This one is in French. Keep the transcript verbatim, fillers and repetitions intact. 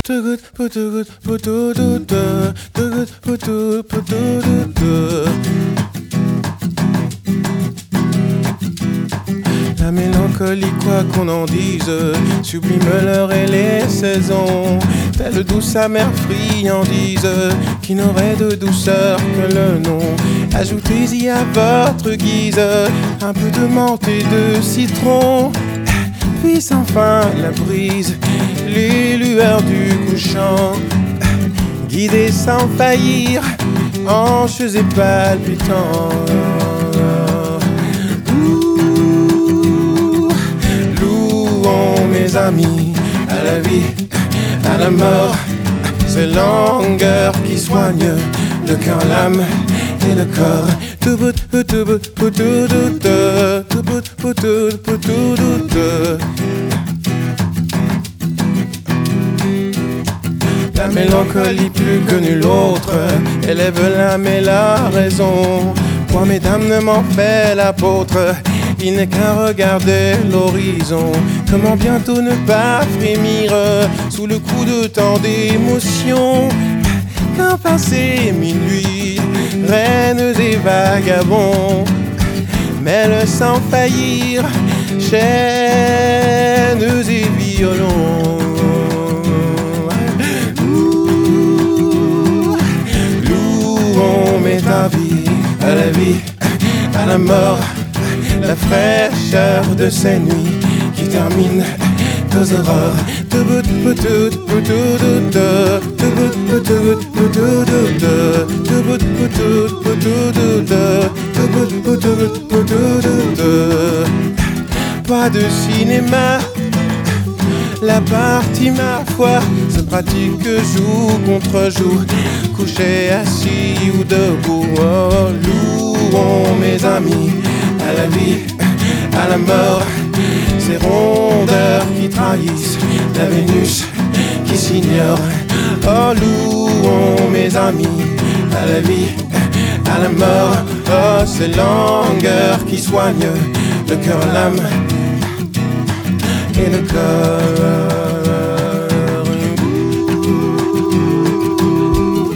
Too good, too good, too good, too good, too good, too good. La mélancolie, quoi qu'on en dise, sublime l'heure et les saisons, telle douce amère friandise qui n'aurait de douceur que le nom. Ajoutez-y à votre guise un peu de menthe et de citron, puis enfin la brise, les lueurs du couchant, guidées sans faillir, hanches et palpitants. Mes amis, à la vie, à la mort, c'est langueur qui soigne le cœur, l'âme et le corps. Tout bout, tout bout, tout tout tout bout, tout tout tout. La mélancolie plus que nulle autre élève l'âme et la raison. Moi, mesdames, ne m'en fait l'apôtre. Il n'est qu'à regarder l'horizon. Comment bientôt ne pas frémir sous le coup de tant d'émotions, qu'un passé minuit, reines et vagabonds mêlent sans faillir chaînes et violons. Ouh, louons mes ta vie, à la vie, à la mort, la fraîcheur de ces nuits qui terminent aux aurores. Tout bout, tout tout, tout tout, tout bout, tout tout, tout tout, tout bout, tout tout, tout tout, tout bout, tout tout, tout tout. Pas de cinéma, la partie ma foi se pratique jour contre jour, couché, assis ou debout. Oh, louons mes amis, à la vie, à la mort, ces rondeurs qui trahissent la Vénus qui s'ignore. Oh, louons mes amis, à la vie, à la mort, oh, ces langueurs qui soignent le cœur, l'âme et le corps.